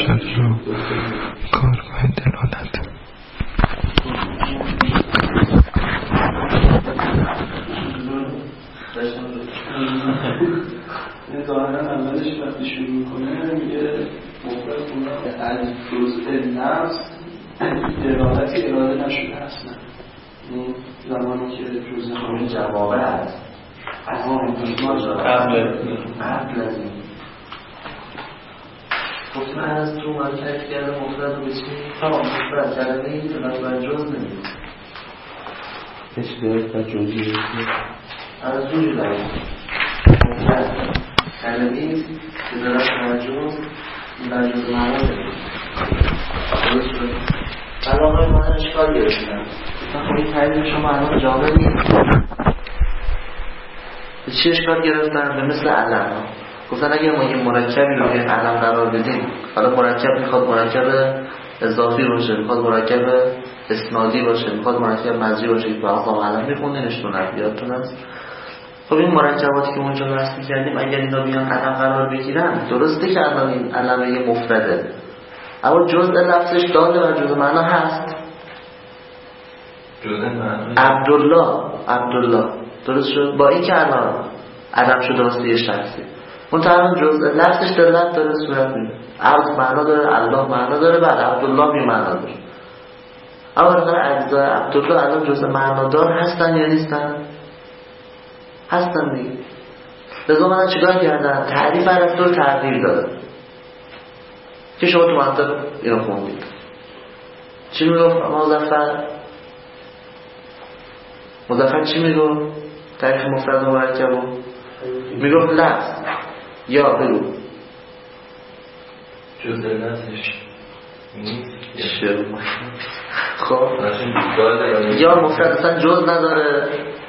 ارشاد رو کارگاه دلالت. این ظاهرا اولش وقتی شروع میکنه میگه مفرد کنه از جزء نفس دلالتی اراده نشده اصلا. این زمانی که جزء همین جوابه هست قبل از این گفتم از تو مرکز کرده مفرد رو بچین مفرد کلمه این دلالت بر جز نمید هیچ دلالت بر جزی رسید از جوری داریم مفرد کلمه این دلالت بر جز این بر جز معنا نمید درست شد. بعد آقای مادر اشکال گرفتن خب این تعریف شما الان جامعه نیست. به چی اشکال گرفتن؟ به مثل علم گفتن اگر ما یه مرکبی رو یه علم قرار بدیم، حالا مرکب میخواد مرکب اضافی باشه، میخواد مرکب اسنادی باشه، میخواد مرکب مزجی باشه، که اقسام علم میخوندینش تو نفیاتون هست. خب این مرکباتی که اونجا رسم میکردیم اگر اینا بیان علم قرار بگیرن، درسته که الان این علم یه مفرده، اما جزء لفظش داده و جزء معنا هست. جزء معنا عبدالله درست شد، با این که الان علم شده واسه یه شخصی، اون طبعا جزء لفظش دلالت داره، صورت میده. عبد معنا داره، الله معنا داره، بعد عبدالله بی معنا داره. اما اگر اجزای عبدالله الان جزء معنا دار هستن یا نیستن؟ هستن دیگه. لذا من چیکار کردن؟ تعریف عرفت رو تغییر دادم که شما تو منطق اینو خوندید. چی میگفت مظفر چی میگفت؟ تعریف مفرد و مرکب رو میگفت لفظ یا بگو جزء لفظش نیست خب یا مفرد اصلا جز نداره،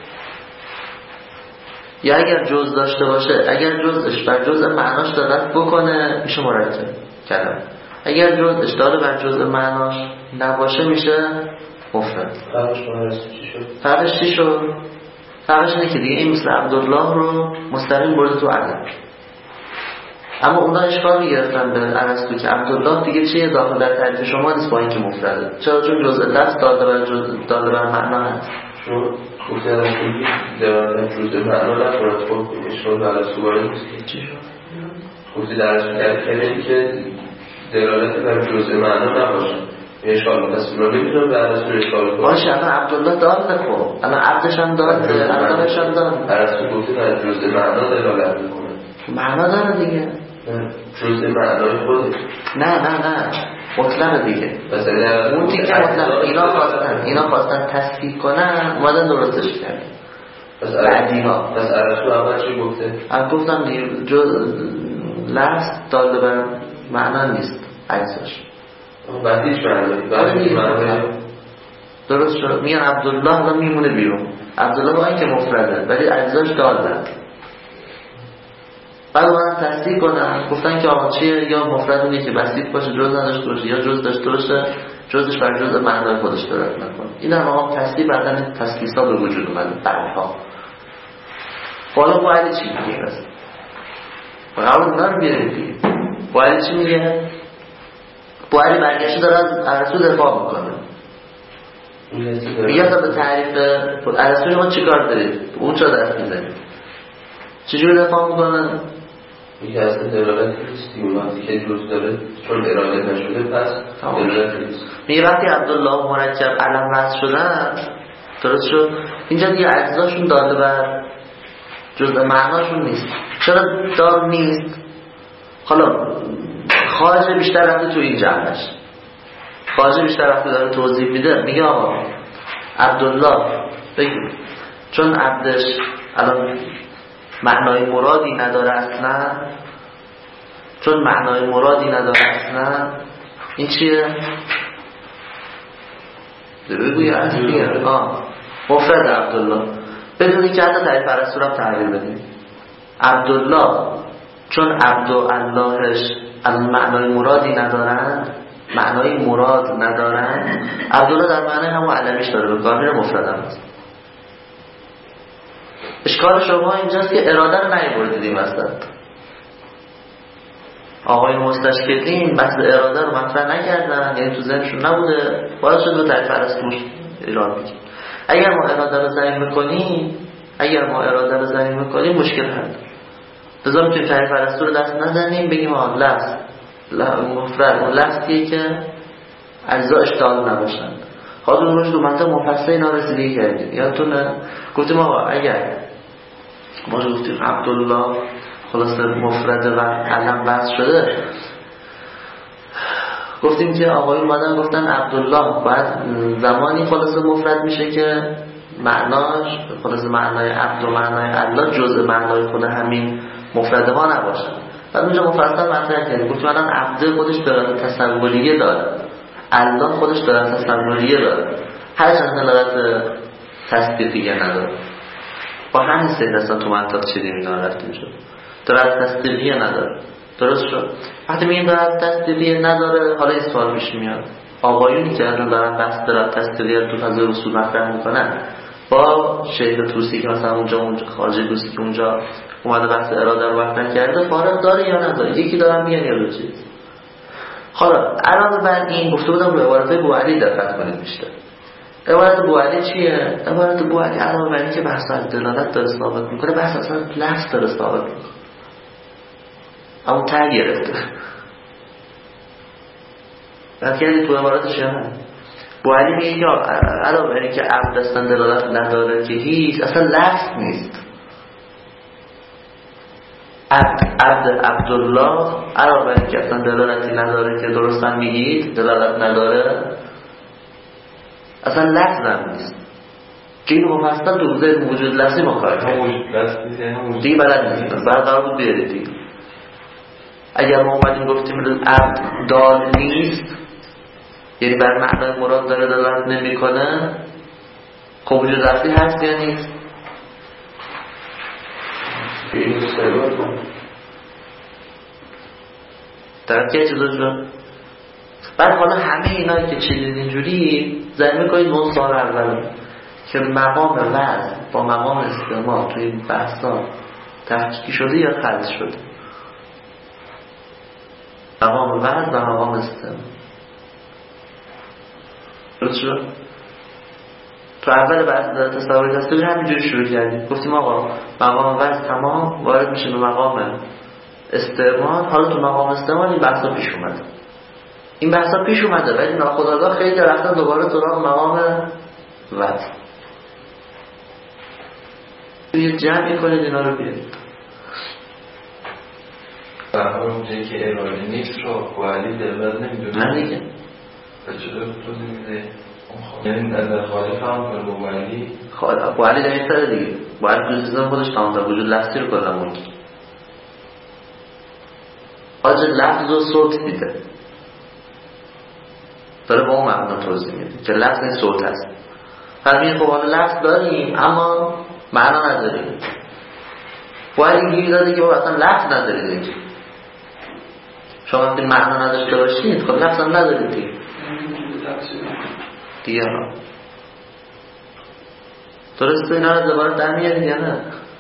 یا اگر جز داشته باشه، اگر جزش بر جزء معناش دلالت بکنه میشه مرکب کلمه، اگر جزش داره بر جزء معناش نباشه میشه مفرد. فرقش چی شد؟ فرقش اینه که دیگه این مثل عبدالله رو مستقیم برده تو علم، اما اونا اشکال میگرفتن به ارسطو که عبدالله دیگه چیه داخل در تعریف شما نیست با اینکه مفرده. چرا؟ چون جزء لفظ داده بر معنا هست. چون گفته از اینکه دلالت جزء معنا نخورد، خب اشکال به ارسطو وارد نیست. چی شد؟ گفته در ارسطو که دلالت بر جزء معنا نباشه اشکال پس رو نمیتونم به ارسطو اشکال کنم. باشه الان عبدالله دار نکن، الان عبدش هم دار، عبدالش هم دار. ارسطو گفته بر جزء معنا دلالت میکنه. معنا داره دیگه. جزء معنای خودش. نه مطلق دیگه. مثلا اون دیگه مطلق اینا خواستن تصحیح کنن، اومدن درستش کردن. بعدی‌ها پس ارسطو اول چی گفته؟ گفتم دیگه لفظ داده بر معنا نیست اجزاش. بعدیش معنی درست شد. میگن عبدالله الان میمونه بیرون، عبدالله با این که مفرده ولی اجزاش دادن. بعد من تصدیق کنم گفتن که آقا چیه؟ یا مفرد اونیه که بسیط باشه، جز نداشته باشه، یا جز داشته باشه، جزش بر جز معنای خودش دلالت نکنه. این هم آقا تصدیق بعدن تسلیسا به وجود اومده بعدها. حالا باید چی میگه؟ قبل اونا رو بیاریم دیگه. باید چی میگه؟ باید برگشته داره از ارسطو دفاع میکنه. میگه تا به تعریف ارسطو شما چی کار دارید؟ اون چرا دست میزنید؟ چجوری دفاع میکنه؟ میگه اصلا دلالت نیستی، اون وقتی که جز داره چون اراده نشده پس دلالت نیست. میگه وقتی عبدالله مرکب علم وضع شدن، درست شد، اینجا دیگه اجزاشون داده بر جزء معناشون نیست. چرا دار نیست؟ حالا خارج بیشتر رفته تو این جمعش، خارج بیشتر رفته داره توضیح میده. میگه آقا عبدالله بگیم چون عبدش الان معنای مرادی نداره اصلا، چون معنای مرادی نداره اصلا، این چیه؟ بگوی اصلیه مفرد عبدالله بدونی که حتی تعریف ارسطو رو تغییر بدیم. عبدالله چون عبد و اللهش معنای مرادی ندارن، معنای مراد ندارن، عبدالله در معنای همون علمیش داره، به کار میره مفرد هم هست. اشکال شما اینجاست که اراده رو نیاوردید این وسط. آقای مستشکلین بحث اراده رو مطرح نکردن، یعنی تو ذهنشون نبوده، باید شد به تعریف ارسطو ایران بگیم. اگر ما اراده رو ضمیر میکنیم مشکل هست. لذا میتونیم تعریف ارسطو رو دست نزنیم بگیم لفظ مفرد اون لفظیه که اجزاش دال نباشن. حاضر روش دو منطق مفصل اینا رسیدگی کردیم. یادتونه گفتیم اگر ما گفتیم عبدالله خلاصه مفرد و علم بحث شده، گفتیم که آقایون اومدن گفتن عبدالله باید زمانی خلاصه مفرد میشه که معناش خلاصه معنای عبد و معنای الله جزء معنای خود همین مفرده ها نباشن. بعد اونجا مفصل مطرح کردیم گفتیم الان عبد خودش دلالت تصوریه داره، الله خودش دلالت تصوریه داره، هر چند دلالت تصدیقیه نداره. با همین سه اصلا تو منطق چیدیم اینا رفتیم شد دلالت تصدیقیه نداره. درست شد؟ وقتی میگیم دلالت تصدیقیه نداره، حالا این سوال پیش میاد آقایونی که الان دارن بحث دلالت تصدیقیه تو فضای اصول مطرح میکنن با شیخ توسی که مثلا اونجا خارجی توسی که اونجا اومده بحث اراده رو مطرح کرده فارق داره یا نداره؟ یکی دارن میگن یا دو چیز. حالا علاوه بر این گفته بودم رو عبارت بوعلی دقت کنید بیشتر. عبارت بوعلی چیه؟ عبارت بوعلی علاوه بر این که بحث از دلالت داره ثابت میکنه، بحث اصلا لفظ داره ثابت میکنه. اما ته گرفته. بعد کردی تو عبارتش یا نه؟ بوعلی میگه که علاوه بر این که عبد اصلا دلالت نداره که هیچ اصلا لفظ نیست. عبدالله علاوه بر این که اصلا دلالتی نداره که درستن میگید دلالت نداره، اصلا لفظ هم نیست که اینو مفصل تو حوزه وجود لفظی ما کار کنیم دیگه بلد نیست. بعد قرار بود بیارید دیگه. اگر ما اومدیم گفتیم عبد دال نیست یعنی بر معنای مراد داره دلالت نمی کنه، خب وجود لفظی هست یا نیست؟ این سرور کن در که چیزا شد. بعد حالا همه اینا که چیزید اینجوری ذهن کنید اون سال اول که مقام وزن با مقام استعمال توی این بحثا تحقیقی شده یا خلط شده؟ مقام وزن و مقام استعمال درست شد؟ تو اول بحث تصوری تصوری همینجوری شروع کردیم گفتیم آقا مقام وزن تمام وارد میشه به مقام استعمال. حالا تو مقام استعمال این بحثا پیش اومده، این بحثا پیش اومده ولی ناخودآگاه خیلی رفتن دوباره سراغ مقام وزن. یه جمعی کنید اینا رو بیارید. برای اونجایی که اراده نیست رو بوعلی دلالت نمیدونه. نه دیگه چطور توضیح میده؟ یعنی نظر خالف هم کنه بوعلی بوعلی در این سر دیگه بوعلی دوستیزم خودش تمام در وجود لفظی رو کلا ممکن آجه لفظ و صوت دیده داره با اون معنی توضیح میده که لفظ این صوت هست. فرمیه خب حالا لفظ داریم اما معنا نداریم. بوعلی گیری داده که اصلا لفظ ندارید اینجا. شما وقتی معنا نداشته باشید خب لفظ هم ندارید دیگه ها. درسته اینا رو دوباره در میارید یا نه؟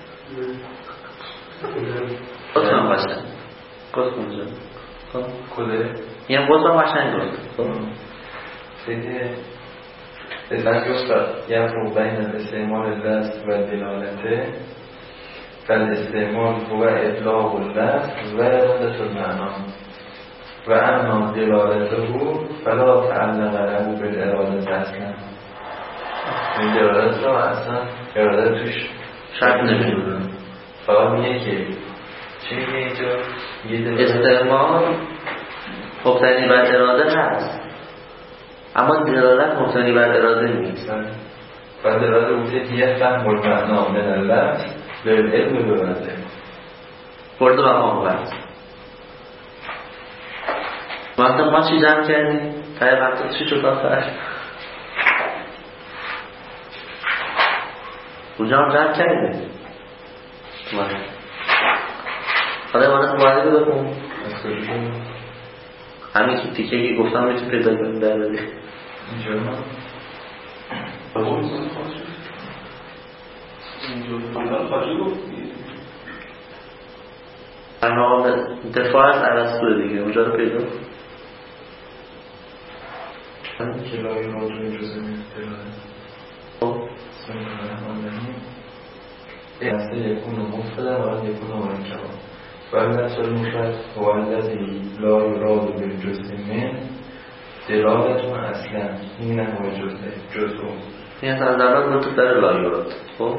خودتون باشن خودتون جا کده یه خودتون باشن گفت سیده ازن گفتد یفرو بین الاستعمال لفظ و دلالته فالاستعمال هو اطلاق اللفظ و ارادت المعنا و اما دلالته فلا تعلق له بالارادت اصلا. این دلالت رو اصلا ارادت توش شرط نمیدونم. فقط میگه که چی میگه اینجا استعمال مبتنی بر اراده هست اما دلالت مبتنی بر اراده نیست. و دلاله وجود یه فهم المعنا من اللفظ للعلم ببرده برده مقام وزن. مثلا ما چی جمع کردیم؟ تایی وقتا چی شد آخر؟ کجا هم جمع کردیم؟ حالا امانت موالی رو بخون همین که تیکه که گفتم میتونی پیدا کنیم در بده اینجا در مقام دفاع از ارسطو دیگه اونجا رو پیدا که لای را دوی جزء اصل یکون مفرد و یکون مرکب و اصل المفرد هو الذی لا یراد بالجزء من دلالت اصلا این هو جزء این اصلا در اول تو در لا یراد. خب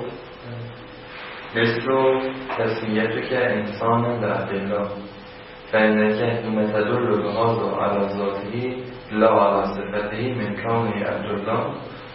مثل تسمیت که انسان به عبدالله فإنك ثم تدل بهذا على ذاته لا على صفته من كونه عبدالله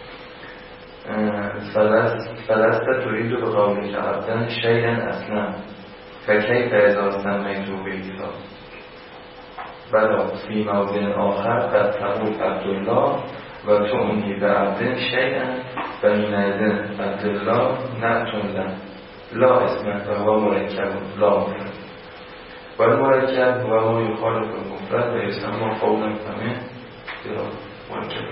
فلست تريد بقولك عبدا شيئا اصلا فكيف اذا سميته بعيسى بلا في موضع آخر قد تقول عبدالله و تؤمنی بعبد شیئا فحینئذ عبدالله نعت له لا اسمه فهو مرکب لا مفرد و المرکب و ما یخالف المفرد و یسمى قولا فمه یا مرکب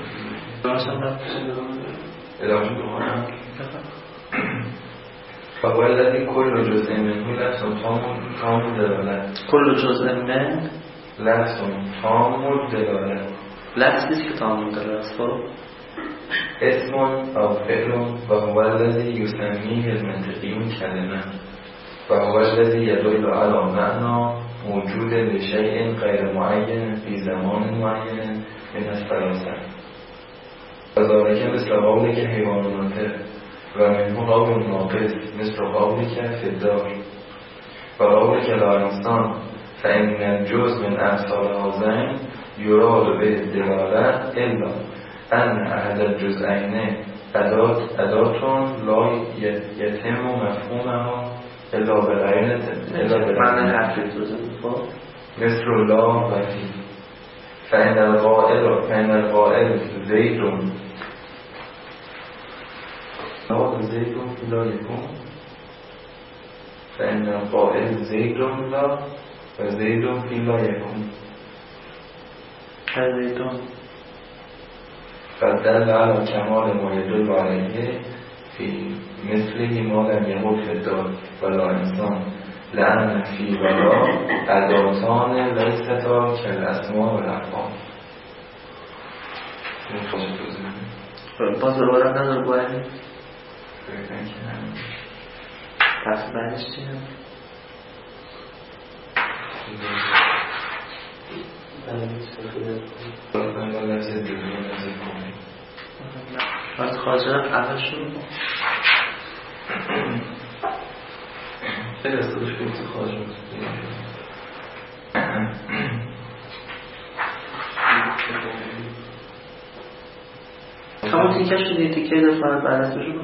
ادامه بکنم فهو الذي كل جزء منه لفظ تام دلالت كل جزء من لفظ تام دلالت لفظی که تام دلالت اسم او فعل وهو الذي يسميه المنطقيون كلمة وهو الذي يدل على معنى موجود لشيء غير معين في زمان معين من الثلاثة وذلك مثل قولك حيوان ناطق ومنه قول ناقص مثل قولك في الدار وقولك لا انسان فإن الجزء من أمثال هذين يراد به الدلالة إلا أن أحد الجزئين أداة لا يتم مفهومها إلا بغير مثل لا و في فإن القائل زيد لا يكون فإن القائل زيد لا و زيد في لا يكون زيدون قد دل على كمال ما يدل عليه في مثله ما لم يقل في الدار ولا انسان لأن في ولا أداتان ليستا كالأسماء والأفعال. باز دوباره نداره باید پس بعدش چی هم؟ باید خواجه اول شروع خیلی استادش کنید خواجه همون تیکه شدید تیکه دفعه بعد از شروع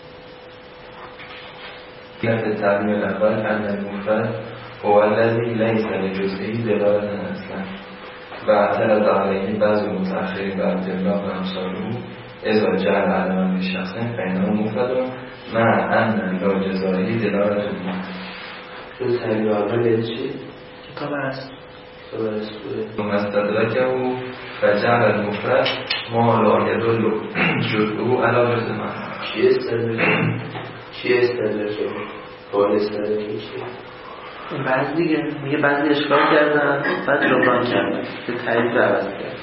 في التعليم الأول أن المفرد هو الذي ليس لجزئه دلالة أصلا واعترض عليه بعض المتأخرين بعبد الله وأمثاله إذا جعل علما للشخص فإنه مفرد مع أن لجزائه دلالة المفرد. شو تعليم الأول چی؟ کتاب هست ثم استدركه فجعل المفرد ما لا يدل جزءه على جزء ما. چی استدرکه؟ قول استدرکه چی؟ بعض دیگه میگه بعضی اشکال کردن بعد جبران کردن که تعریف عوض کرد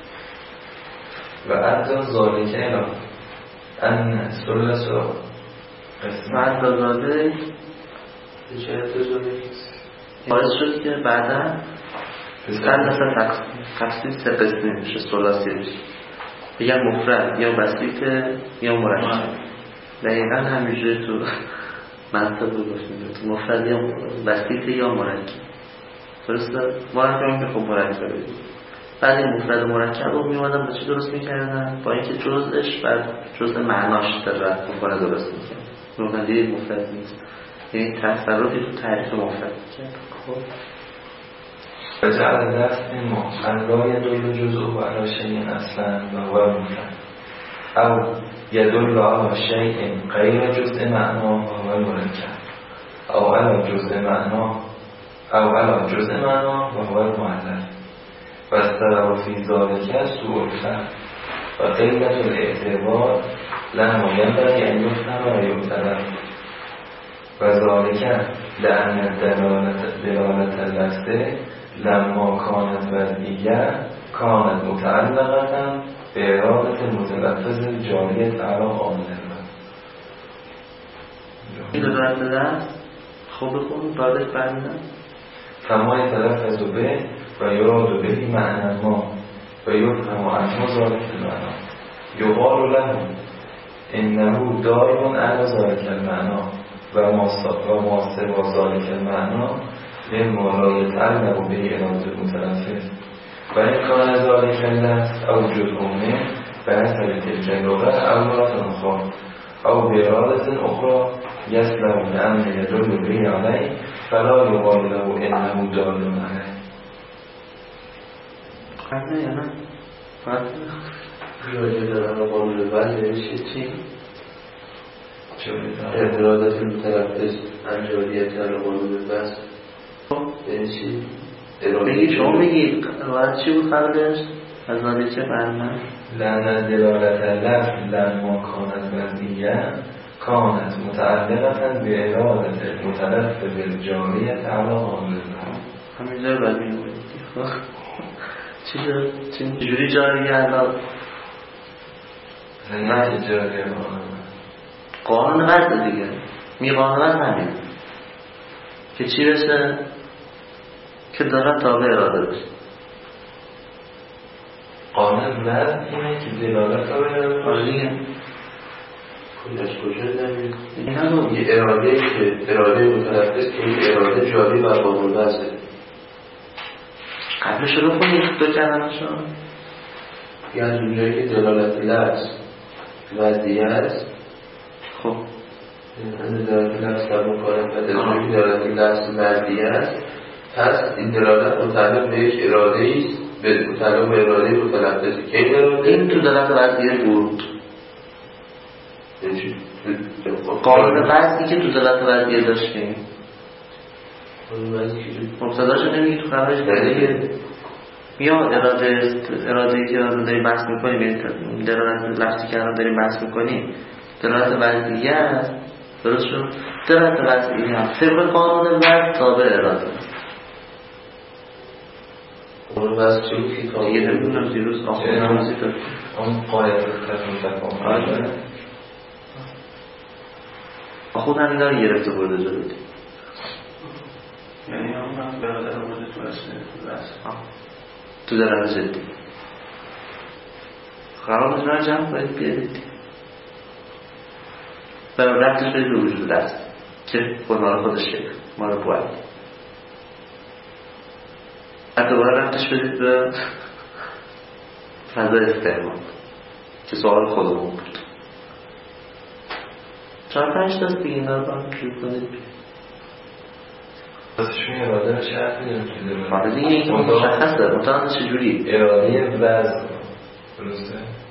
و ادى ذلك الى ان ثلث بعد ذلك باعث شد که بعدا مثلا تقسیم سه قسمه میشه ثلاثی میشه یا مفرد یا بسیط یا مرکب دقیقا همیشه تو منطق رو گفتیم تو مفرد یا بسیط یا مرکب درسته؟ مرکب که خب مرکب بدیم بعد این مفرد و مرکب رو میومدن به چی درست میکردن؟ با اینکه جزءش بر جزء معناش تبرد مفرد درست میکردن میومدن دید مفرد نیست یعنی تصرفی تو تعریف مفرد میکرد خب فجعل دست ما لا يدل جزء على شيء اصلا وهو مفرد او يدل على شيء غير جزء معناه وهو مرکب او على جزء معناه وهو المعلل واستروا في ذلك سوء الفهم وقلة الاعتبار لما ينبغي ان يفهم ويعتبر و ذالک لأن دلالت اللفظ لما کانت وضعیه کانت متعلقة به ارادت متلفظ جاری تعالی عامله. این دلالت لفظ خوب بخون بعدش برمیدن فما یتلفظ به و یراد به معنی ما و یفهم عنه ذالک المعنی یقال له انه دار علی ذالک المعنی و ما سوى ذالک المعنی مما لا يتعلق به اراده المتلفظ و این کان ذالک اللفظ او جزء منه بحسب تلك اللغة او مرة اخرى او بإرادة اخرى يسلم لأن يدل به عليه فلا يقال له انه دال عليه. قبله یا نه؟ راجع دارن قانون وضع نمیشه چی؟ ارادت متلفظ انجاریت در قانون وضع یعنی چی؟ بگید شما بگید باید چی بود قبلش؟ از واده چه برمه؟ لأن دلالت اللفظ لما کانت وضعیه کانت متعلقة به ارادت متلفظ الجاری تعالی عامله. همینجا رو باید میگوید چجوری جاریه الان؟ نه جاریه قانون وضع دیگه می قانون وضع همین که چی بشه؟ که دارد تابع اراده بشه. قانون وضع اینه که دلالت رو آره دیگه کجاش کجا نمید یه اراده که اراده متلفظ که این اراده جاری بر قانون وضعه. قبلش رو خونید دو کلمه‌شو یعنی از اونجایی که دلالت لفظ وضعیه است خب از دلالت لفظ در مکانت و دلالت که دلالت لفظ وضعیه است پس این دلالت متعلق به یک اراده ایست به متعلق به اراده متلفظ که این اراده این تو دلالت وضعیه بود قانون وضعی که تو دلالت وضعیه داشتیم مبتداشو نمیگی تو خبرش دلیه میاد اراده‌ای که داریم بحث میکنیم دلالت لفظی که داریم بحث میکنیم دلالت وضعیه است درست شد دلالت وضعیه هم طبق قانون وضع تابع اراده قانون وضع چی بود که دیگه نمیدونم دیروز آخوندی داد اون قایت تفاهم آخوند همین داره گرفته برده جلو دی یعنی هم برادر آمده تو اصل تو دلالت جدی قرار مجموعه جمع باید بیارید و رفتش باید به وجود دست که خودمال خودش شکل ما رو باید حتی باید رفتش بدید به فضای استعمال که سوال خودمون بود 4-5 دست دیگه این رو هم شروع کنید بسشون اراده رو شرط میدونم آره دیگه این که مشخصه متعاند چجوری اراده وضع درسته؟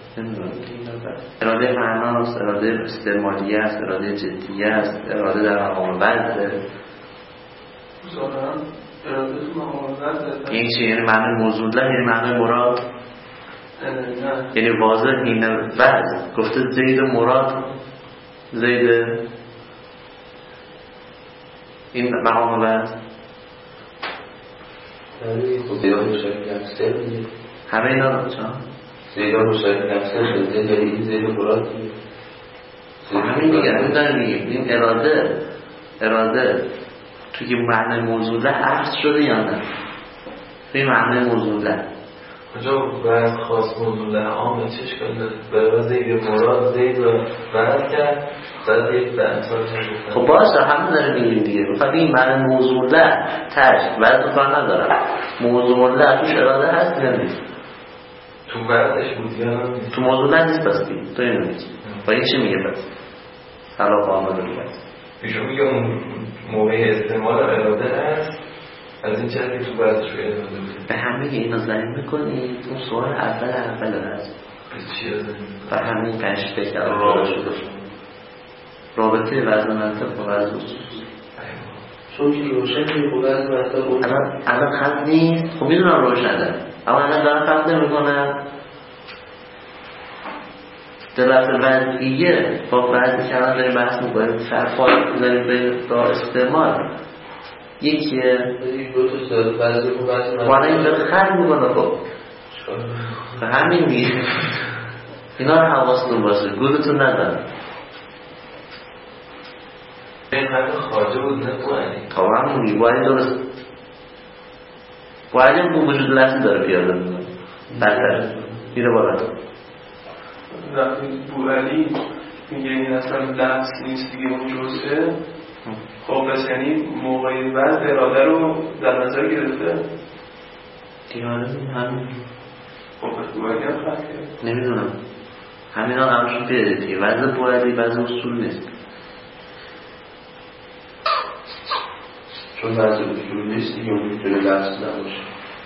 اراده معناست اراده استعمالیه است اراده جدیه است اراده در مقام وضعه ظاهرا اراده تو مقام وضعه این چی؟ یعنی معنی موضوع یعنی معنی مراد یعنی واضح این وضع گفته زید مراد زید این مقام وضع زیدان مشاهد نفسه همه اینا رو چه؟ زیدان مشاهد نفسه شده داری این زید مراد همین دیگه همین داره میگیم این اراده توی معنی موضوعه عرض شده یا نه توی معنی موضوعه کجا وضع خاص موضوعه عامه چش کنده برای زید مراد زید رو وضع کرد بعد یک به امثال چه خب باشه همه داره میگیم دیگه فقط این معنی موضوعه تشت وضع کار ندارم موضوعه توش اراده هست یا نیست تو وضعش بود یا نیست تو موضوعه نیست پس بیم تو اینو میگی با این چی میگه پس خلاف آمده رو باید ایشون میگه اون موقع استعمال اراده هست از این چیزی که تو وضعش رو اراده بود به همه اینا زنی میکنید اون سوال اول هست چی ازنی؟ و همین پنج فکر رابطه شده رابطه وضع منطق با وضع اصول چون که روشن بود از منطق الان خط نیست خب میدونم روشنه اما الان دارم خط نمی کنم دلالت وضعیه با وضعی که الان داریم بحث می‌کنیم فرق می‌ذاریم بین با استعمال یکیه دو تا صورت بعضی رو بعضی والا این داره خرد میکنه خب همین میگه اینا رو حواستون باشه گولتون ندارم این حرف خارجه بود نه بوانی خب همون میگه بوانی درست بوانی هم وجود لحظی داره پیاده میکنه برتر میره بالا بوانی میگه این اصلا لحظ نیست دیگه اون جزه خب بس یعنی موقعی وضع اراده رو در نظر گرفته دیگه همین خب بس بوانی هم فرق کرد نمیدونم همین ها همشون پیاده دیگه وضع بوانی وضع اصول نیست چون وضع اصول نیست دیگه اون میتونه لحظ نباشه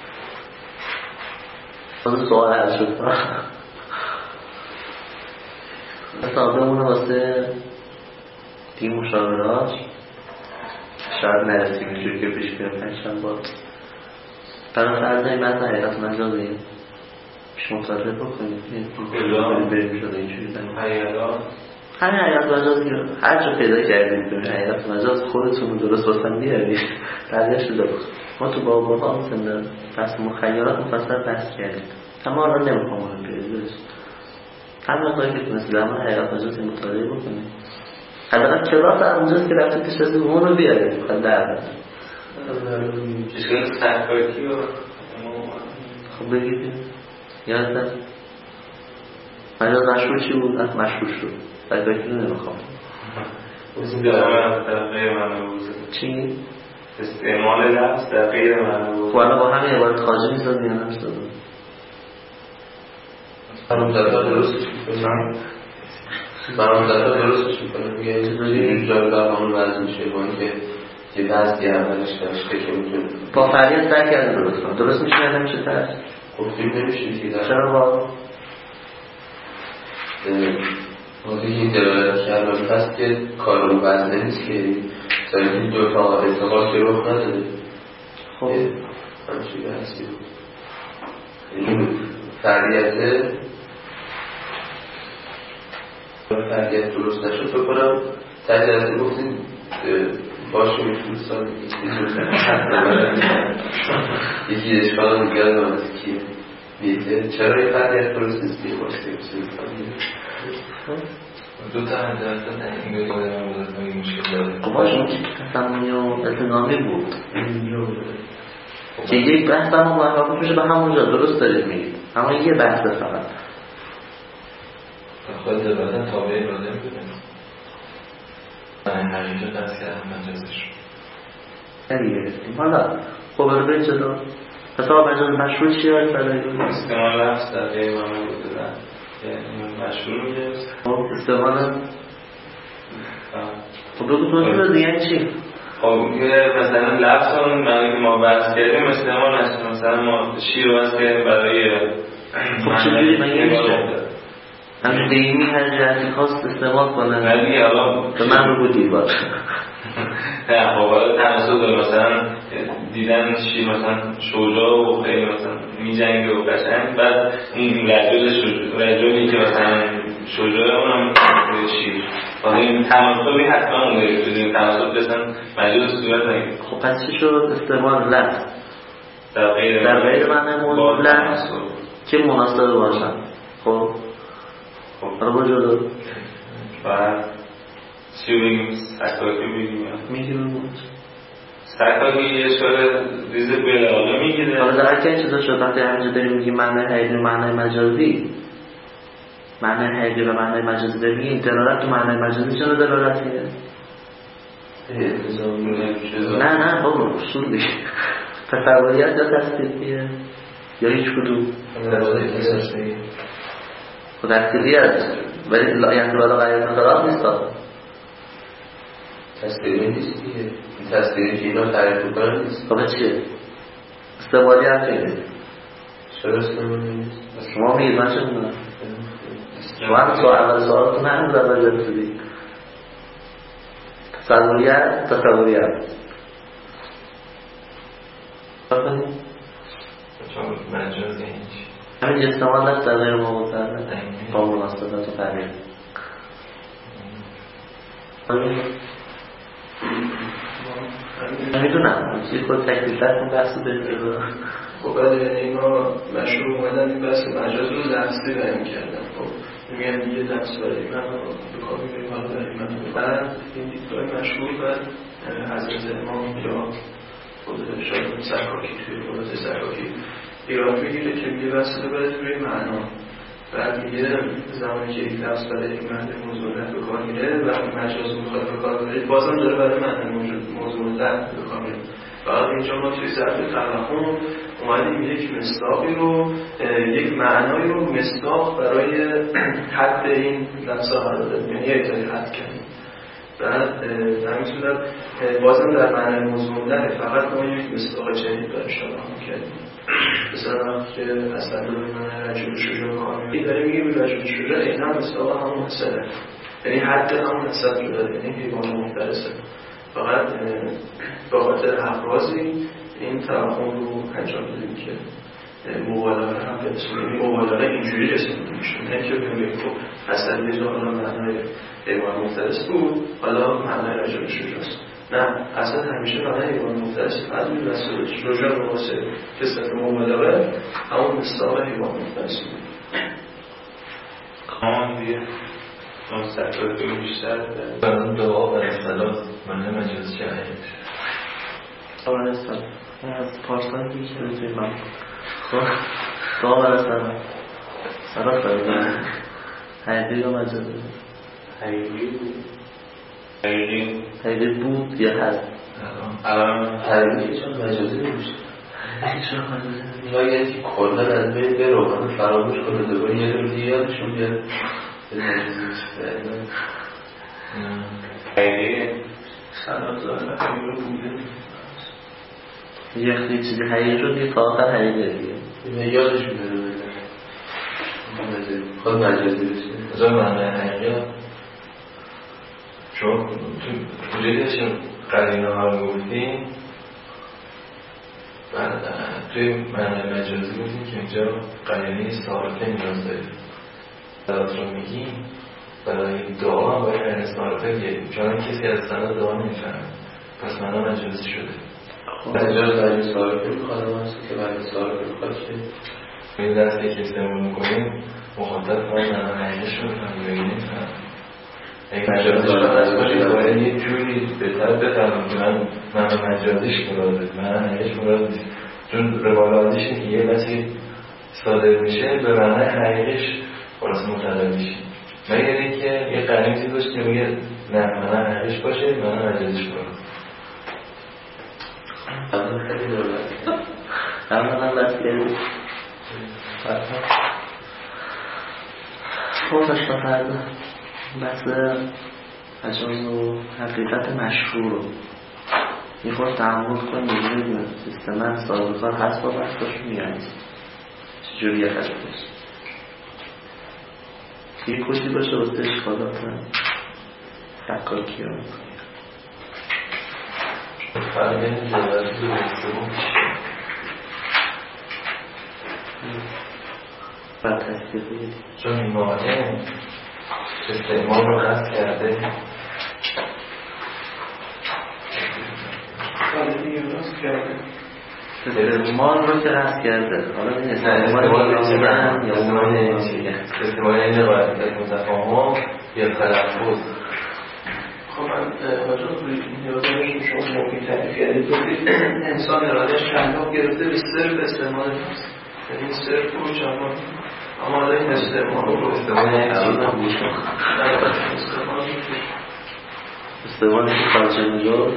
خود سوال هست شد سابقه اونه واسه تیم مشاورات شاید نرسیم اینجور که پیش بیرم پنجشن بار برای فرضه این متن حقیقت مجازی پیش مطالعه بکنید بریم شده اینجوری همین حقیقت مجازی رو هر جا پیدا کردیم ببین حقیقت مجاز خودتون درست واسم بیارید بردش شده بود ما تو بابا ها مثل بحث مخیرات مفصل بحث کردیم اما آن را نمیخوام اون بیارید هر مقداری که تونستی در من حقیقت مجازی مطالعه بکنید حداقل کلاس اونجاست که رفتی که شده اون رو بیارید بخواد در چیزگاه سرکارتی رو خب بگید یاد دست مجاز مشهور چی بود؟ از مشهور شد سرکارتی رو نمیخوام در غیر منوز چی؟ استعمال لفظ در غیر منوز خب الان با همین عبارت خارجی میزاد یا نمیزاد فرامزدها درستش میکنم فرامزدها درستش میکنم میگه این جایی در قانون وضع میشه بانی که یه دستی اولش داشته که میتونه با فریاد سر کرده درست کنم درست میشه یا نمیشه ترس؟ گفتیم نمیشه دیگه چرا با؟ موضوعی که این دلالت کردن هست که کار رو وزنه نیست که این دو تا اتقال که رخ نداره خب همچه هستی این فریته فریت درست نشد فکر کنم تجربه گفتیم باشه میتونستان یکی اشکال رو گرد آمده کیه میده چرا این فریت درست نیست دیگه باشه دو تا هنجرسته نه این گاه داره من بودت نمی مشکل داره خب باشه تصمیم و اتنامی بود که یک بحث هم محقق میشه به همونجا درست دارید میگید اما یه بحث فقط خود دلالت تابعه اراده میکنه من همینجا دست کردم مجازش نمیگرفتیم حالا خب برو برید جدا پس آقا مجاز مشهور چیه باید برای استعمال لفظ در غیر منوز بودن یعنی مشهور میگست خب استعمال خب بگو توضیح دیگه یعنی چی؟ خب که مثلا لفظ اون معنی که ما بحث کردیم استعمال نشد مثلا ما شیر رو بحث کردیم برای خب چجوری مگه میشه؟ همین دیمی هر جهتی خواست استعمال کنه ولی الان به من رو بودی باشه نه خب حالا تناسب داره مثلا دیدن شیر مثلا شجاع و خیلی مثلا میجنگه و قشنگ بعد این رجلی که مثلا شجاع اونم شیر حالا این تناسبی حتما اون دارید بدیم تناسب بسن مجاز صورت نگید خب پس چی شد استعمال لفظ در غیر معنی موضوع لفظ که مناسب باشن خب حالا با جلو بعد چی بگیم؟ سکاکی بگیم میگیم سکاکی یه شوره ریزه بلاله میگیره حالا در که این چیزا شد وقتی همینجا داریم میگیم معنی حقیقی معنی مجازی معنی حقیقی و معنی مجازی داریم این دلالت تو معنی مجازی چرا دلالتیه؟ نه بابا اصول دیگه تصوریت یا تصدیقیه یا هیچ کدوم خود تصدیقیت ولی یعنی بالا غیرت نظرات نیست تصدیقی نیست دیگه تصدیقی که اینا تعریف بکنن نیست خب چیه؟ استعمالی هم چیه؟ چرا استعمالی نیست؟ شما میگید من چه میدونم؟ شما هم اول سوالتون هم در وجه بسیدی تصوریت چون مجاز یعنی چی؟ همین استعمال هست در غیر موضوع با مناسبت و فرقی نمیدونم چیز خود تکلیفت کن بحث بگیر. خب بعد اینا مشروع اومدن این بحث مجاز رو لفظی بیان کردن. خب میگن دیگه لفظ برای من به کار میبریم حالا برای من بعد این دیدگاه مشروع بعد حضرت امام یا خود شاید سرکاکی توی روزه سرکاکی ایراد میگیره که میگه بحث رو برای توی معنا بعد میگه زمانی که یک لفظ برای این معنی موضوع لفظ به کار میره و مجاز میخواد به کار بره بازم داره برای معنی موضوع لفظ به کار میره. بعد اینجا ما توی ظرف تفاهم اومدیم یک مصداقی رو یک معنایی رو مصداق برای حد این لفظ قرار دادیم یعنی یک جای حد کردیم. بعد در این صورت بازم در معنی موضوع لفظ فقط ما یک مصداق جدید برای شبه کردیم. مثلا وقتی که اصلا رو من رجل شجاع کاملی داره میگه به رجل شجاع این هم مصداق همون حسنه یعنی حد همون حسن رو داره یعنی حیوان مختلصه فقط با خاطر افرازی این توهم رو انجام دادیم که مبالغه هم به اسم یعنی مبالغه اینجوری رسیده میشه نه که بگیم خب حسن یه جا حالا معنای حیوان مختلص بود حالا معنای رجل شجاعست نه اصلا همیشه معنای حیوان مختلص فقط این رسول شجاع رو واسه کسر مبالغه همون مصداق حیوان مختلص بود کامان دیگه مستقل بیشتر برای دعا و اصطلاح معنی مجاز شهید آره سلام از پارسان بیشه توی من خب دعا برای سلام سلام فرده حیدی یا مجازه حیدی بود یا هست الان حیدی چون مجازه نمیشه اینا یعنی که کلن از بین برو همه فراموش کنه دوباره یه رو دیگه یادشون بیاد به مجازه میشه حیدی سلام زاره همین رو بوده یه خیلی چیزی حیدی رو دیگه تا آخر حیدی دیگه اینا یادشون بیاد خود مجازه بشه از اون معنی حقیقی چون توی داشتیم قرینه ها رو گفتیم بعد توی معنی مجازی گفتیم که اینجا قرینه صارفه نیاز داریم دلات رو میگیم برای دعا هم باید قرینه صارفه گیریم چون کسی از سنه دعا نمیفهمه پس معنی مجازی شده مجاز قرینه صارفه میخواد که قرینه صارفه میخواد که این دسته که استعمال میکنیم مخاطب باید معنی حقیقش رو نمیفهمه اگه مجازش از باشه باید یه جوری بهتر بفهمم که من مجازیش مراده من حقیقش مراد نیست چون روالاتیش که یه بسی صادر میشه به معنی حقیقش خلاص متعلق میشه مگر که یه قرینی باشه که میگه نه معنی حقیقش باشه معنی مجازیش مراد اما خیلی دولت اما بس کردیم خودش تا فردا بحث مجاز و حقیقت مشهور رو یه خود تعمل کنیم بگیریم سیستم سابقار هست با بحثاش میگن چجوری یه خطش یه کشی باشه واسه اشکالات حقاکی ها فرق بین جلالتی و استعمال بعد تصدیق بگیریم چون این مانع استعمال رو قصد کرده استعمال رو که قصد کرده حالا این استعمال این باید متفاهم یا تلفظ خب من راجع به این یادش شما موقعی تعریف کردید انسان ارادهش کلام گرفته به صرف استعمال هست یعنی صرف رو جمع اما حالا این استعمال رو استعمال که خارج نجات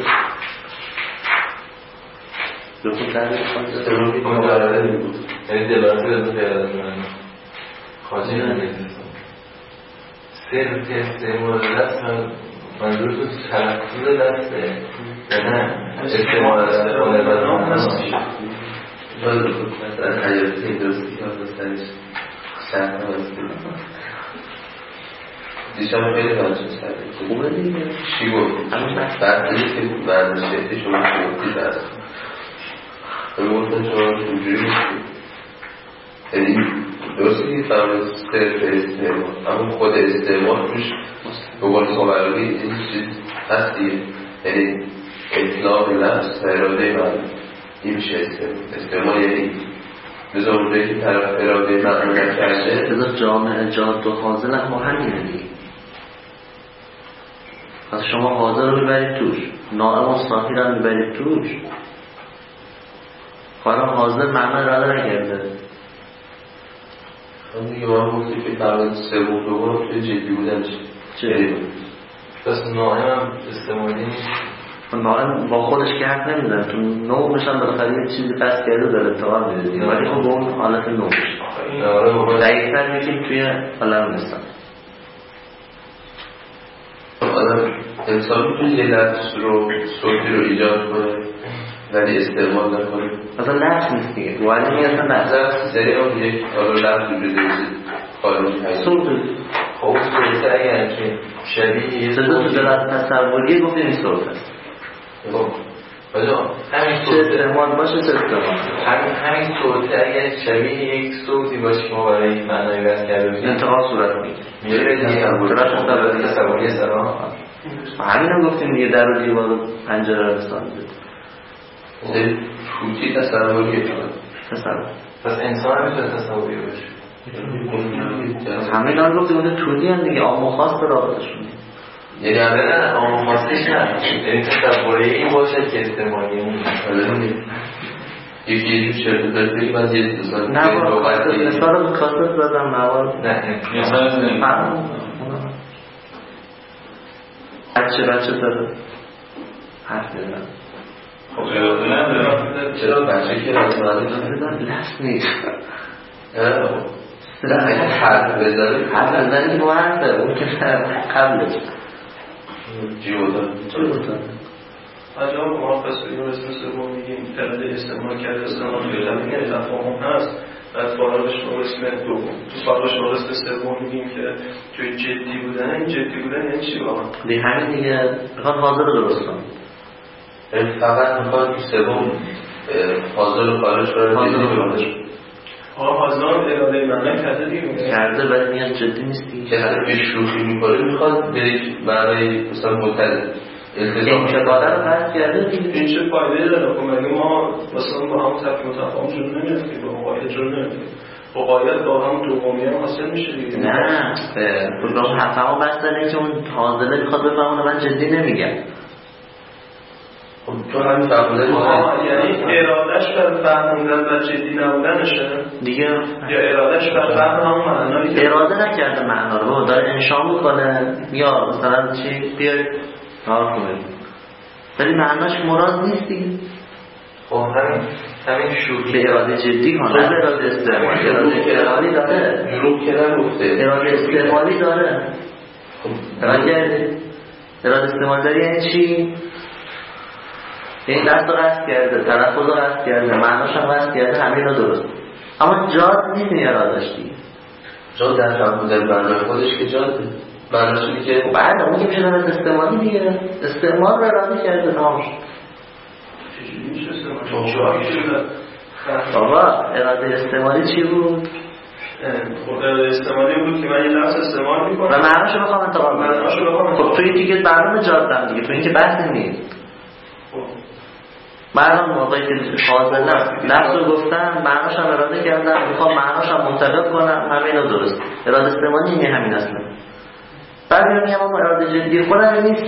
بخون تعریف استعمالی که مقرره بود یعنی دلاتی رو خیالت من خارجی نمیدید صرف استعمال دست منظور تو تلفظ دسته یا نه استعمال دست مثلا حیاتی درستی که آدستنش شرط نوستی دیشان خیلی بانشون سرده خوبه دیگه چی گفت؟ بعدی که برداشته شما شما دست به گفتن شما اونجوری نیستی یعنی درسته که فرمایید صرف استعمال، اما خود استعمال توش به قول خبرانی این چیز هست دیگه، یعنی اطلاق نفس و اراده معنی، این میشه استعمال. یعنی بذار اونجایی که طرف اراده معنی نکرده بذار جامعه جاد و حاضر هم همینه دیگه. پس شما حاضر رو میبرید توش، نائم و صاحی رو میبرید توش. حالا حاضر معنی اراده نکرده. هم دیگه ما هم گفتیم که فرمایید سوم دوم توی جدی بودن چه؟ پس نائم هم استعمالی نیست. نائم با خودش که حق نمیدن، تو نومش هم بالاخره یه چیزی قصد کرده داره اتفاق میده، ولی خب اون حالت نومش دقیق‌تر میگیم توی عالم نیستن. آدم انسان میتونه یه لفظ رو صوتی رو ایجاد کنه ولی استعمال نکنه. اصلا لفظ نیست دیگه، ولی می اصلا لفظ زری هم یک لفظ وجود خارجی هست. صوت خب صوت اگر که شبیه یه صدا تو دلت تصوریه گفتیم این صوت هست. خب همین چه استعمال باشه چه استعمال همین صوت اگر شبیه یک صوتی باشه که ما برای این معنای بس کرده بودیم انتقال صورت میره دیگه تصوری سلام همین هم گفتیم دیگه در و دیوار و پنجره رسان بود فوتی تصوریه تصور. پس انسان هم میتونه تصوری باشه. همین هم گفتیم اونده طولی هم دیگه آم و خاص به رابطشون یعنی نه آم و خاصش نه، یعنی تصوری باشه که استعمالی یکی چرت و پرت بگیم از یه دوستان نه با مثال رو کاسه زدم مواد نه بچه داره حرف میدونم. خب اراده نداره. چرا بچه که اراده نداره؟ لست نیست. اگه حرف بزنه این حرفه اون که قبلش جیوتا اجام ما فسیلی مثل ما میگیم اراده استعمال کرده استعمال میگیم تفاهم هست. بعد فارغش اسم دوم تو فارغش اسم سوم میگیم که توی جدی بودن، این جدی بودن یعنی چی واقعا؟ دیگه همین دیگه میخواد حاضر رو درست کنم. فقط میخواد سوم حاضر خارج رو جدی بودنش حاضر اراده معنی کرده دیگه کرده ولی میاد جدی نیستی کسی به شوخی میکنه میخواد به برای مثلا متعلق این شکاله رو قصد کرده دیگه. این چه فایده داره؟ خب مگه ما مثلا با هم تفاهم جور نمیفتیم، با قاید جور نمیفتیم، با قاید با هم دومی هم حاصل میشه دیگه. نه با تفاهم بس داره که اون حاضره میخواد بفهمونه من جدی نمیگم. خب تو همین فهمونده یعنی ارادش بر فهموندن و جدی نبودنشه دیگه، یا ارادش بر فهم هم معنایی اراده نکرده معنا رو داره انشا میکنه یا مثلا چی بیاید نار کنید ولی معناش مراد نیست دیگه. خب همین شوخی به اراده جدی کنه به اراده استعمالی اراده داره دروغ که نگفته اراده استعمالی داره. اراده استعمالی داره یعنی چی؟ این دست رو قصد کرده، تلفظ رو قصد کرده، معناش هم قصد کرده، همین رو درست. اما جاد نیست ارادش دیگه. جاد در فهموندن برنامه خودش که جاده معناش اینه که بعد اون که میشه دارد استعمالی دیگه، استعمال رو اراده کرده تمامش. چجوری میشه استعمال؟ بابا اراده استعمالی چی بود؟ اراده استعمالی بود که من این لفظ استعمال میکنم و معناش رو بخوام انتقال کنم. خب توی دیگه برنامه جادم دیگه، تو این که بحث نیست. بعدم موقعی که حاضر لفظ رو گفتم معناش هم اراده کردم، میخوام معناش هم منتقل کنم، همین رو درست. اراده استعمالی اینه همین اصلا. بعد میگم اما اراده جدی خودم نیست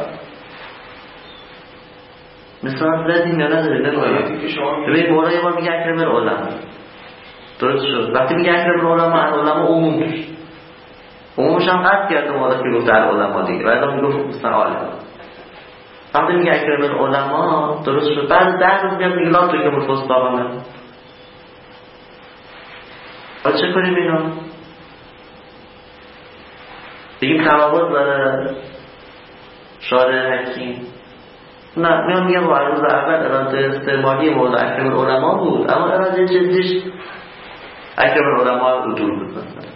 مثلا زدیم یا نداره ببین مولا یه بار میگه اکرم العلماء درست شد. وقتی میگه اکرم العلماء عموم توش عمومش هم قصد کرده مولا که گفت در علماء دیگه بعد هم میگفت مثلا عالم وقتی میگه اکرم العلماء درست شد. بعد 10 روز میگه لا تو که متوسط باقامه باید چه کنیم اینا؟ بگیم تماوز داره شارع حکیم نه میان میگم با روز اول اراده استعمالی مولا اکرم العلماء بود اما اراده جدیش اکرم العلماء عدول بود مثلا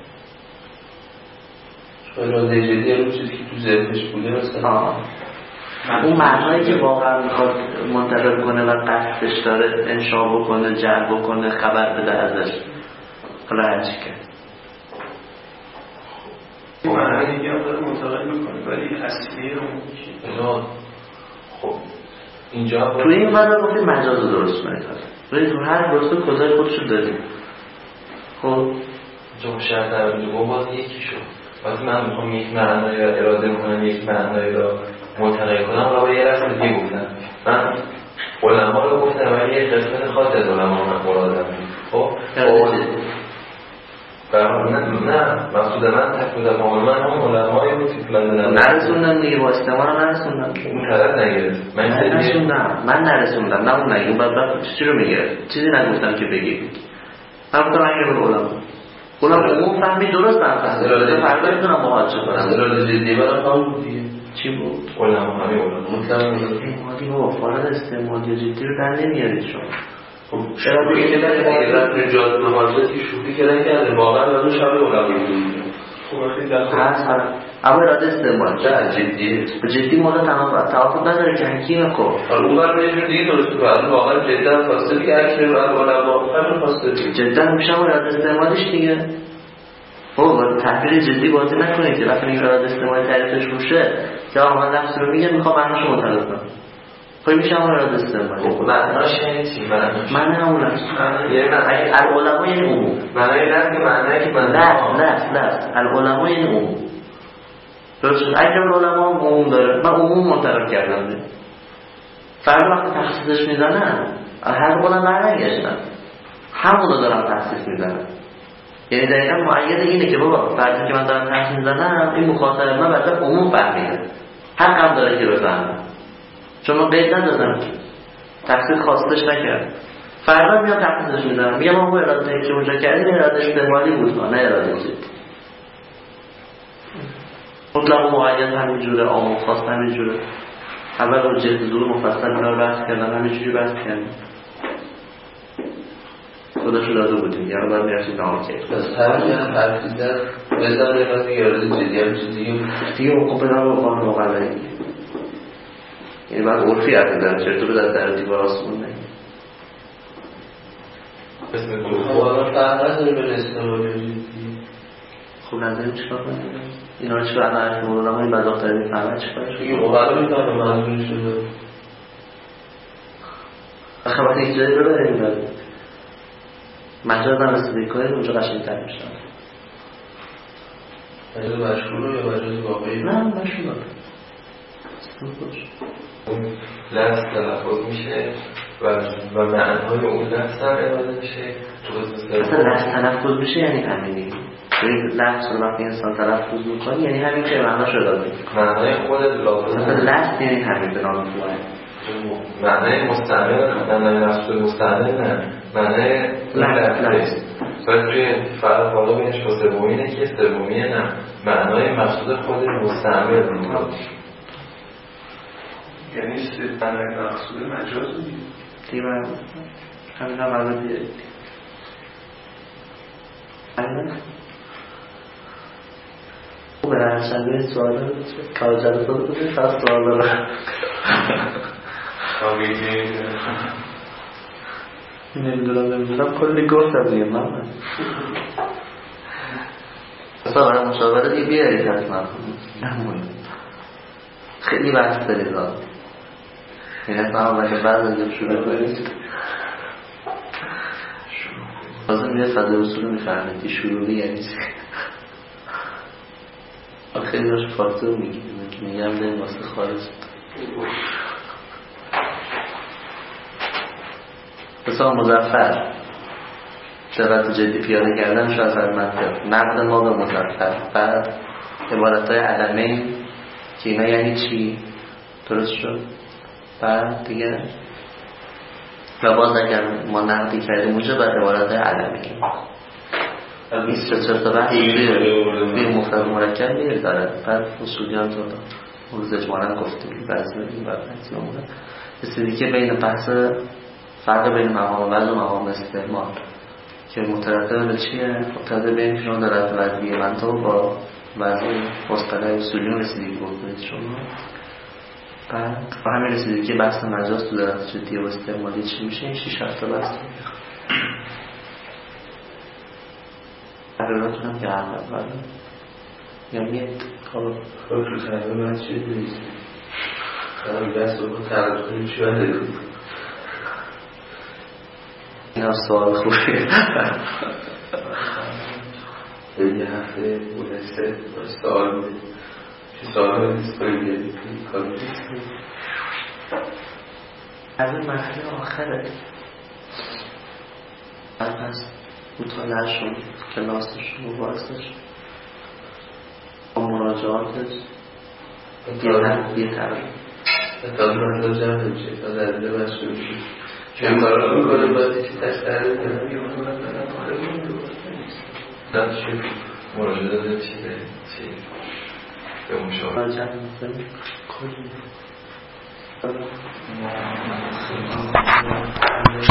اراده جدی اون چیزی که تو ذهنش بوده مثلا اون معنایی که واقعا میخواد منتقل کنه و قصدش داره انشا بکنه جلب بکنه خبر بده ازش حالا هرچی کرد این معنی دیگه هم داره منتقل میکنه ولی اصلی اون چیه؟ خب اینجا توی این مدار گفتیم مجاز رو درست کنید ولی تو هر درسته کدای خودشو داریم. خب جو شرط در اینجا باز یکی شد. وقتی من میخوام یک معنایی را اراده کنم یک معنایی را منتقل کنم را یه رسم دیگه گفتم. من علما رو گفتم ولی یه قسمت خاص از علما مرادم. خب نه مقصود من تکمیل معامل من هم علمایی بود که نرسوندم دیگه با استعمال رو نرسوندم اون طرف نگرفت من نرسوندم نه اون نگیم بعد چی رو میگرفت چیزی نگفتم که بگید من گفتم اگه به علما اون فهمی درست برفت فردا میتونم محاجه کنم اراده جدی برای هم بود دیگه چی بود؟ علما همه علما استعمالی بابا فارغ استعمالی جدی رو در نمیارید شما خب شما که در جاز محاجتی شوخی که نکرده واقعا از شبه علمی بود خب خیلی در اما اراده استعمال جدی مورد توافق نداره که حکیم کن اون بر به یه دیگه درست کنه واقعا جدا خواسته که حکیم علما همین خواسته جدا میشم اراده استعمالش دیگه خب تعبیر جدی بازی نکنید که وقتی این اراده استعمالی تعریفش روشه که آقا من لفظ رو میگه میخوام معناشو منتقل کنم خب میشه همون اراده استعمالی معناش یعنی چی؟ معنی همون لفظ یعنی العلماء یعنی عموم معنی لفظ که معنی که من لفظ العلماء یعنی عموم درست شد اگر علماء عموم داره من عموم منتقل کردم فردا وقتی تخصیصش میزنن هر قولم برنگشتن همونو دارم تخصیص میزنن یعنی دقیقا معید اینه که بابا فردا که من دارم تخصیص میزنم این مخاطب من بسید عموم فهمیده حقم داره که بفهمم چون من قید ندادم تخصیص خواستش نکرد فردا میام تخصیصش میزنم میگم اون اراده که اونجا کردیم اراده استعمالی بود نه اراده جدی مطلق معید همین جوره عام و خاص همین جوره اول رو جهت ظهور مفصل اینا رو بحث کردن همین جوری بحث کردن خودشو داده بودیم یعنی باید میرسید نام کرد بس همین هم حرفی در بزن نگاه دیگه اراده جدی هم چیزی دیگه حقوق بدن رو قانون مقرره یعنی باید عرفی حرفی دارن چرتو به در دیوار آسمون نگیم واقعا فرق نداره به استعمال جدی خب نداریم چیکار کنیم اینا رو چیکار نداریم مورد ما این بزاق داریم فهمت چیکار دیگه مقرر میکنم منظور شده آخه وقتی یک جایی ببریم مجاز هم رسیده کنیم اونجا قشنگ‌تر میشه مجاز مشهور یا مجاز واقعی؟ نه مشهور اون لفظ تلفظ میشه و معنای اون لفظ هم اراده میشه اصلا لفظ تلفظ میشه یعنی همینی لفظ رو وقتی انسان تلفظ میکنی یعنی همین که معناش رو داده معنای خود لفظ اصلا لفظ یعنی همین به نام خواه معنای مستعمل معنای لفظ مستعمل نه معنای لفظ باید توی فرق بالا بینش با سومی اینه که سومی نه معنای مقصود خود مستعمل میکنه یعنی معنای مقصود مجاز دیگه همین هم الان دیگه خوبه نرشنده سوال کار جلسات بودیم فقط سوال دارم نمیدونم کلی گفتم دیگه من اصلا برای مشاوره دیگه بیارید حتما نمونه خیلی بحث دارید یعنی اصلا باید بعد از این شروع کنید بازم یه صد اصول رو میفرمید که شروعی یعنی چی خیلی داشت فاکتور میگم داریم واسه خارج مثلا مظفر دقت جدی پیاده کردن شو از منطق نقد ما به مظفر بعد عبارتهای علمه که اینا یعنی چی درست شد بعد دیگه و باز اگر ما نقدی کردیم اونجا بعد عبارتهای علمه این سه تا بحث توی مفرد مرکب میره داره بعد اصولی هم تو روز اجمالا گفتیم بعضی این بحث نمونه رسیدی که بین بحث فرق بین مقام وضع و مقام استعمال که مترتب به چیه؟ مترتب به این شما دارد وضعی منطق با وضع مصطلح اصولی رسیدی گفتید شما بعد با همین رسیدی که بحث مجاز تو دارد جدی و استعمالی چی میشه این 6-7 تا بحث تحریراتونم کردم ولی یعنی خب رو تحریر من چیز نیست خیلی دست رو تحریر کنیم چی باید این هم سوال خوبیه یه هفته بودسته سوال بوده چه سوال رو نیست کنیم یه کاری نیست از این مرحله آخره از مطالعهشون کلاسشون مباحثش با مراجعاتش یه طرف تا مطلب جمع نمیشه تا درده مشروع میشه چه کارا رو میکنه باید یکی تشتره کنم یه مطلب برم آره این دوست نیست دادشون مراجعه داده چی به مشاور مراجعه میکنه کلی